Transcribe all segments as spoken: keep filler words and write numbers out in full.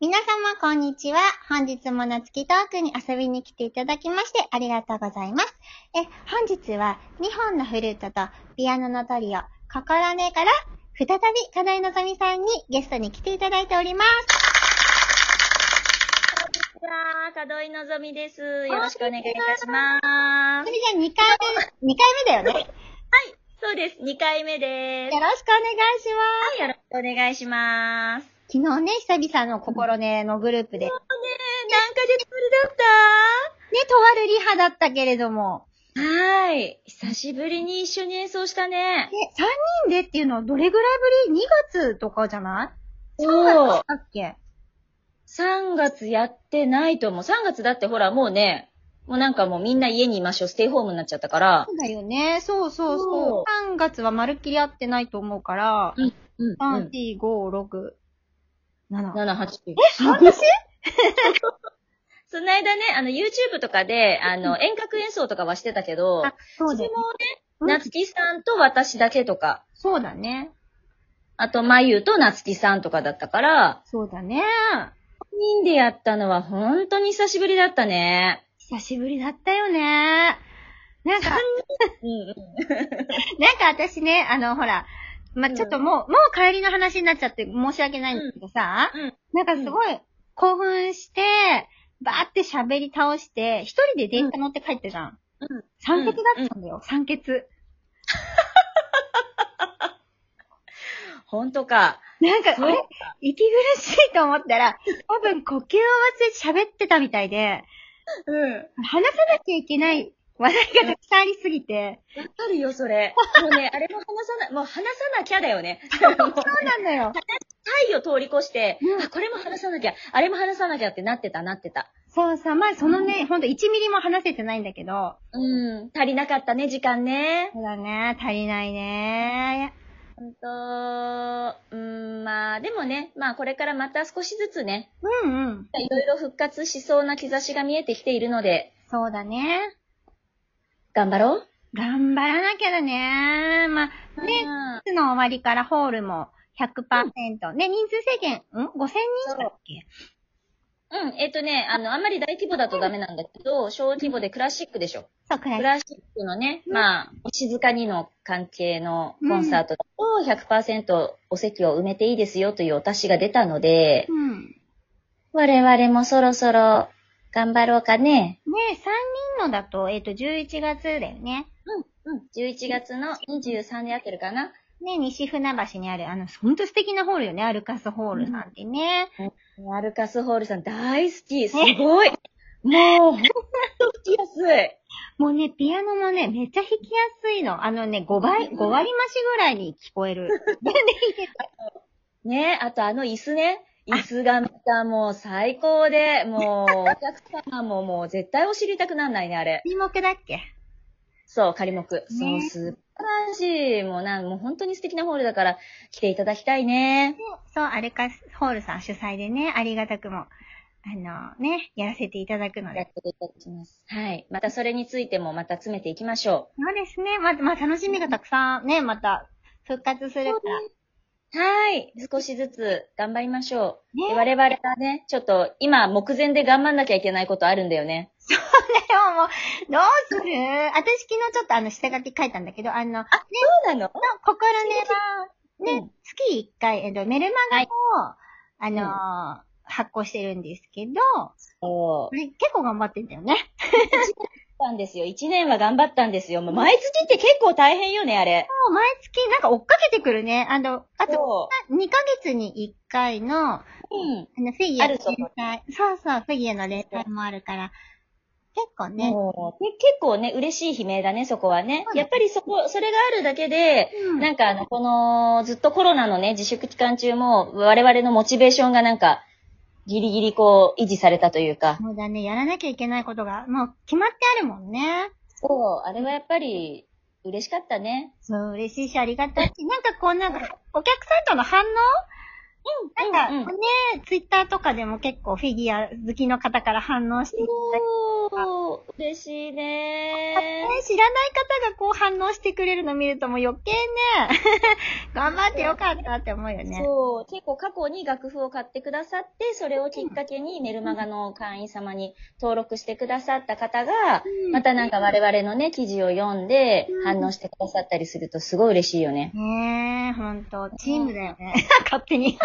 皆様こんにちは。本日もなつきトークに遊びに来ていただきましてありがとうございます。え、本日はにほんのフルートとピアノのトリオ、心根から再び門井のぞみさんにゲストに来ていただいております。 こんにちは、門井のぞみです。よろしくお願いいたします。 それじゃあにかいめ、にかいめだよね。 はい、そうです。にかいめです。 よろしくお願いします。 はい、よろしくお願いします。 昨日ね、久々の心根のグループで。 そうね、何ヶ月ぶりだった？ ね、とあるリハだったけれども。 はい。久しぶりに一緒に演奏したね。 ね、さんにんでっていうのはどれぐらいぶり？ に 月とかじゃない？ そう。 さんがつだっけ？ さんがつやってないと思う。さんがつだってほらもうね、もうなんかもうみんな家にいましょう。ステイホームになっちゃったから。 そうだよね。そうそうそう。 そうさんがつはまるっきり会ってないと思うから、 うん、うん、 さん、 うん。 よん、ご、ろく、なな。 なな、はち、きゅう。 え、半年？ その間ね、あの、YouTube とかで、あの、遠隔演奏とかはしてたけど、 あ、そうだそれもよね、なつきさんと私だけとか、 そうだね。 あと、まゆとなつきさんとかだったから、 そうだね。 みんでやったのは本当に久しぶりだったね。 久しぶりだったよね。なんか、 うんうん。 なんか私ね、あの、ほら、ま、ちょっともう、もう帰りの話になっちゃって申し訳ないんだけどさ、 うんなんかすごい興奮して、バーって喋り倒して、一人で電車乗って帰ったじゃん。 うん。 酸欠だったんだよ、酸欠。 ほんとか。 なんか、 そうあれ息苦しいと思ったら、多分呼吸を忘れて喋ってたみたいで、 うん。 話さなきゃいけない話題がたくさんありすぎて。 わかるよ、それ。もうね、あれも話さな、もう話さなきゃだよね。 そうなんだよ。 回を通り越して、 うん、 あ、これも話さなきゃ、あれも話さなきゃってなってた、なってた。 そうさ、まあそのね、ほんといちミリも話せてないんだけど。 うん。足りなかったね、時間ね。 そうだね、足りないね。 ほんと、うん、まあ、でもね、まあこれからまた少しずつね、 うんうん。 いろいろ復活しそうな兆しが見えてきているので、 そうだね。 頑張ろう。 頑張らなきゃだね。まあ、ね、 うん夏の終わりからホールもひゃくパーセント。うん、ね、人数制限、ん ?ごせん 人だっけ？ うん、えっとね、あの、あんまり大規模だとダメなんだけど、小規模でクラシックでしょ。 そう、クラクラシックのね、 うんまあ、お静かにの関係のコンサートだと ひゃくパーセント お席を埋めていいですよというお達しが出たので、 うん。 我々もそろそろ頑張ろうかね。 ね、さんにんのだと、えっと、じゅういちがつだよね。 うん、うん。じゅういちがつのにじゅうさんでやってるかな。 ね、西船橋にある、あの、ほんと素敵なホールよね、アルカスホールさんってね。 アルカスホールさん大好き。すごい。もう、ほんと弾きやすい。 もうね、ピアノもね、めっちゃ弾きやすいの。あのね、ごばい、ご割増しぐらいに聞こえる。 ね、あとあの椅子ね。椅子がまたもう最高で、もうお客様ももう絶対お知りたくなんないね、あれ。 注目だっけ？ そう、仮目。 ねそう、素晴らしい。もうなん、もう本当に素敵なホールだから来ていただきたいね。 そう、アルカスホールさん主催でね、ありがたくも、あの、ね、やらせていただくので。 やっていただきます。はい。またそれについてもまた詰めていきましょそうですね。ま、まあ、楽しみがたくさんね、また復活するから。 う。はい。少しずつ頑張りましょう。 ねで我々はね、ちょっと今目前で頑張んなきゃいけないことあるんだよね。 でももう、どうする？私昨日ちょっとあの、下書き書いたんだけど、あの、 あ、そうなの？ 心根は、ね、 うん月いっかい、えっと、メルマガを、 はいあのー発行してるんですけど、 そう。 ね結構頑張ってんだよね。 たんですよ。一年は頑張ったんですよ。もう毎月って結構大変よね、あれ。 もう毎月なんか追っかけてくるね。あの、あと、 そにかげつにいっかいの、あう。うん。 の、フィギュアのあるそう連載。そうそう、フィギュアの連載もあるから、結構ね。 もう、で結構ね、嬉しい悲鳴だね、そこはねそう。だねやっぱりそこ、それがあるだけで、 うんなんかあの、この、ずっとコロナのね、自粛期間中も、我々のモチベーションがなんか、ギリギリこう、維持されたというか。 そうだね、やらなきゃいけないことが、もう決まってあるもんね。 そう、あれはやっぱり、嬉しかったね。 そう、嬉しいし、ありがたいし、なんかこう、なんか、お客さんとの反応なんか、 うんうんね、ツイッターとかでも結構フィギュア好きの方から反応していただき、 おー、嬉しいねね、知らない方がこう反応してくれるの見るともう余計ね、頑張ってよかったって思うよね。 そう、結構過去に楽譜を買ってくださって、それをきっかけにメルマガの会員様に登録してくださった方が、 うん、 またなんか我々のね、記事を読んでうん反応してくださったりするとすごい嬉しいよね。 ねえ、ほんと、チームだよね。勝手に。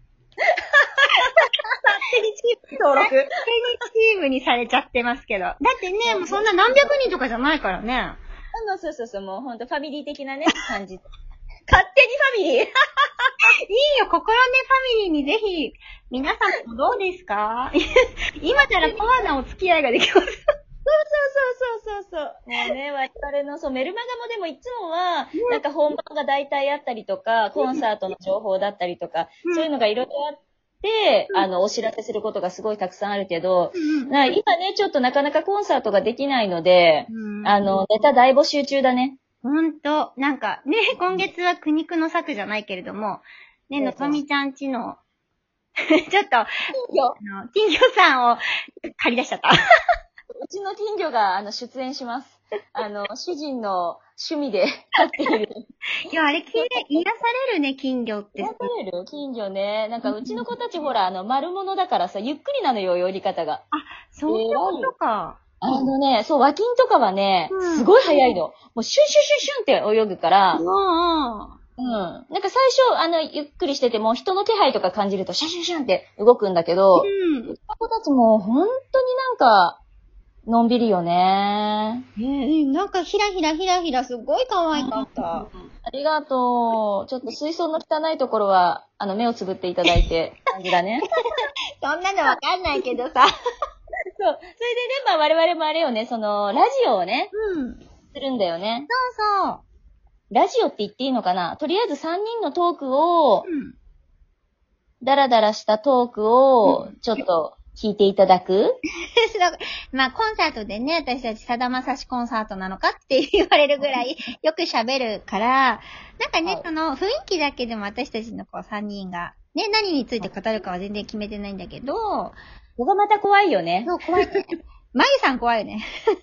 手にチーム登録。 勝手にチームにされちゃってますけど。だってね、もうそんな何百人とかじゃないからね。 あの、そうそうそう、もうほんとファミリー的なね、感じ。勝手にファミリーいいよ、心根ファミリーにぜひ、皆さんもどうですか今からコアなお付き合いができます。 そうそうそうそうそう。もうね、我々の、そう、メルマガもでもいつもは、なんか本番が大体あったりとか、コンサートの情報だったりとか、 うんそういうのがいろいろあって、 うんあの、お知らせすることがすごいたくさんあるけど、 うんな今ね、ちょっとなかなかコンサートができないので、 うんあの、ネタ大募集中だね。 ほんと、なんかね、今月は苦肉の策じゃないけれども、ね、のぞみちゃんちの、ちょっと、あの、金魚さんを借り出しちゃった。 うちの金魚が、あの、出演します。あの、主人の趣味で飼っている。 いや、あれ、きれい、癒されるね、金魚って。 癒される金魚ね。なんか、うちの子たちほら、あの、丸物だからさ、ゆっくりなのよ、泳ぎ方が。 そういうことか。 あのね、そう、和金とかはね、 うんすごい早いの。もう、シュンシュンシュンシュンって泳ぐから、 ううん。 んうん。 なんか最初、あの、ゆっくりしてても、人の気配とか感じると、シュンシュンシュンって動くんだけど、 うん。 子たちも、本当になんか、のんびりよね。 えー、なんかひらひらひらひらすごい可愛かった。 ありがとう。ちょっと水槽の汚いところは、あの、目をつぶっていただいて、感じだね。 そんなのわかんないけどさ。 そう。それでね、まあ我々もあれよね、その、ラジオをね、 うん。 するんだよね。 そうそう。 ラジオって言っていいのかな？とりあえずさんにんのトークを、 うん。 ダラダラしたトークをうん、 ちょっと聞いていただく、 まあ、コンサートでね、私たちさだまさしコンサートなのかって言われるぐらいよく喋るから、なんかね、 はいその雰囲気だけでも私たちのこうさんにんが、ね、何について語るかは全然決めてないんだけど、 ここがまた怖いよね。 そう、怖いね。まゆさん怖いよね。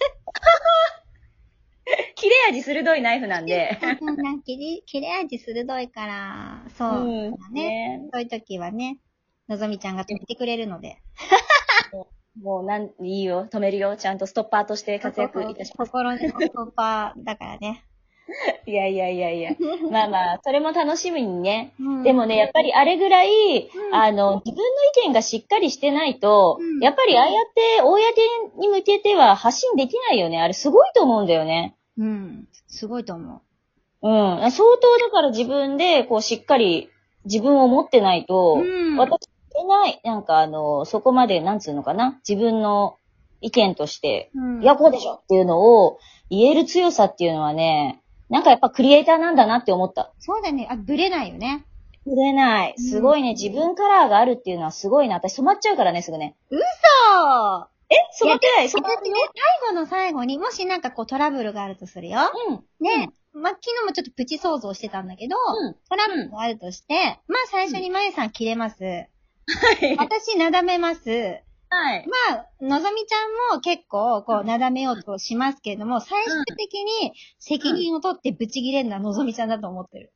切れ味鋭いナイフなんで。 そんな切れ、切れ味鋭いから、そう。 うんねねそういう時はね、のぞみちゃんが止めてくれるので。 もうなん、いいよ、止めるよ。ちゃんとストッパーとして活躍いたします。 心のストッパーだからね。 いやいやいやいや。まあまあ、それも楽しみにね。 うんでもね、やっぱりあれぐらい、 うんあの、自分の意見がしっかりしてないと、 うんやっぱりああやって公に向けては発信できないよね。あれすごいと思うんだよね。 うん。すごいと思うん。相当だから自分で、こう、しっかり自分を持ってないと、 うん私、いけない。なんかあの、そこまで、なんつうのかな。自分の意見として、 う。うん。 いや、こうでしょっていうのを言える強さっていうのはね、なんかやっぱクリエイターなんだなって思った。 そうだね。あ、ぶれないよね。 ぶれない。すごいね。自分カラーがあるっていうのはすごいな。私染まっちゃうからね、すぐね。 そうえ染まってない染まってね、最後の最後に、もしなんかこうトラブルがあるとするよ。 うん。 ね、まあ、昨日もちょっとプチ想像してたんだけど、 うんトラブルがあるとして、まあ最初にまゆさん切れます。 はい。 私なだめます。 はい。 まあ、のぞみちゃんも結構、こう、なだめようとしますけれども、最終的に責任を取ってブチ切れるのはのぞみちゃんだと思ってる。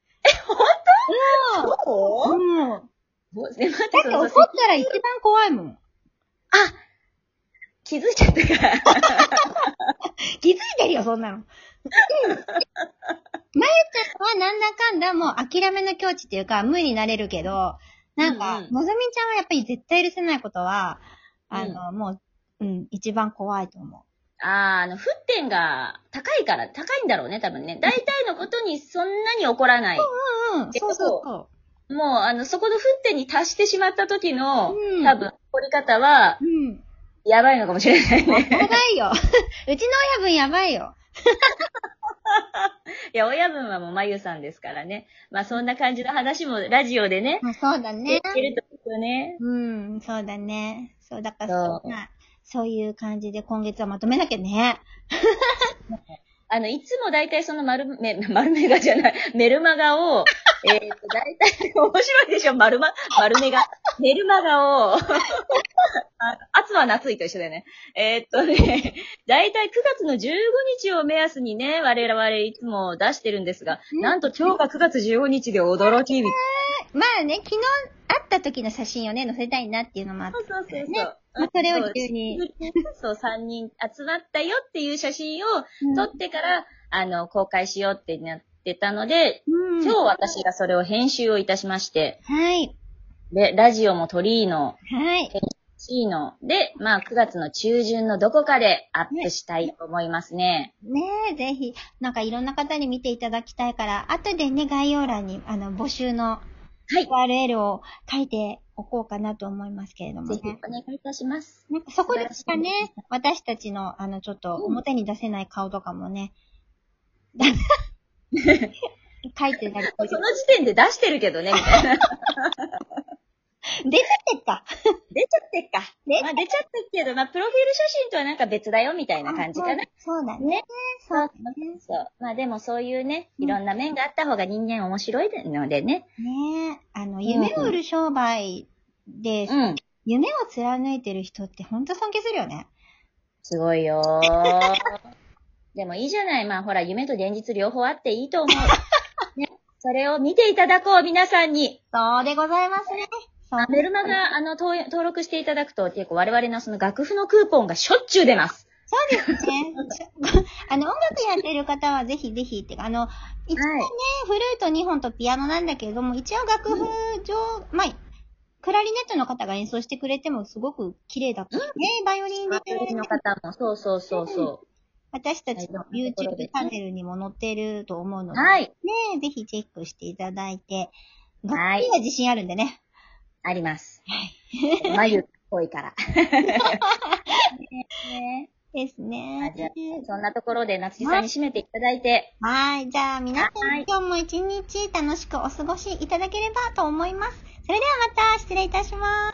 そううん。うん。だもう、ね、待っってて怒ったら一番怖いもん。 あ気づいちゃったから。 気づいてるよ、そんなの。うん。まゆちゃんはなんだかんだもう諦めの境地っていうか、無になれるけど、なんか、 うんうんのぞみちゃんはやっぱり絶対許せないことは、あの、もう、うん、一番怖いと思あー、あの、沸点が高いから、高いんだろうね、多分ね。大体のことにそんなに怒らない。 う。うん、うん、そうそうそもう、あの、そこの沸点に達してしまった時の、 うん多分、怒り方は、 う。うん。 やばいのかもしれないやね。 ばいよ。うちの親分やばいよ。 いや、親分はもうまゆさんですからね。まあ、そんな感じの話もラジオでね、 まあ、そうだでね。 きるといいよね。 うん、そうだね。そう、だからそうそう、まあ、そういう感じで今月はまとめなきゃね。 あの、いつも大体その丸め、丸メガじゃない、メルマガを、えっと、大体、面白いでしょ、丸ま、丸メガ。メルマガを、あ暑は夏いと一緒だよね。えーっとね、大体くがつのじゅうごにちを目安にね、我々いつも出してるんですが、なんと今日がくがつじゅうごにちで驚き。 まあね、昨日会った時の写真をね、載せたいなっていうのもあって。 そうそうそうそう。 ねまあそれを理由に。 そう、さんにん集まったよっていう写真を撮ってから、うん、あの、公開しようってなってたので、うん、今日私がそれを編集をいたしまして、 はい。 で、ラジオもトリーの、 はい。 シーの、で、まあくがつの中旬のどこかでアップしたいと思いますね。 ねえ、ぜひ、なんかいろんな方に見ていただきたいから、後でね、概要欄に、あの、募集の、ユーアールエル を書いておこうかなと思いますけれどもね。 ぜひお願いいたします。 なんかそこでしかね、私たちの、あの、ちょっと表に出せない顔とかもね、うん、書いてたり。 その時点で出してるけどね、みたいな。 出ちゃってっか。 出ちゃってっか。まあ出ちゃってっけど、まあプロフィール写真とはなんか別だよ、みたいな感じかな。 そうだね。 そうだね。そう。まあでもそういうね、いろんな面があった方が人間面白いのでね。 ねえ。あの、夢を売る商売で、うん、夢を貫いてる人ってほんと尊敬するよね。 すごいよー。でもいいじゃない。まあほら、夢と現実両方あっていいと思う。ね。それを見ていただこう、皆さんに。 そうでございますね。 メルマガ、あの、登録していただくと、結構我々のその楽譜のクーポンがしょっちゅう出ます。 そうですね。あの、音楽やってる方はぜひぜひってか、あの、一応ね、はい、フルートにほんとピアノなんだけれども、一応楽譜上、うん、まあ、クラリネットの方が演奏してくれてもすごく綺麗だったね。うん、バイオリンで。 バイオリンの方も、そうそうそうそう。うん、 私たちの YouTube チャンネルにも載ってると思うので、 はい、 ね、ぜひチェックしていただいて、楽器には自信あるんでね。 あります。はい。眉っぽいから。 ね、ですね。 じゃあ、そんなところで夏木さんに締めていただいて。 はい。じゃあ、皆さん今日も一日楽しくお過ごしいただければと思います。それではまた失礼いたします。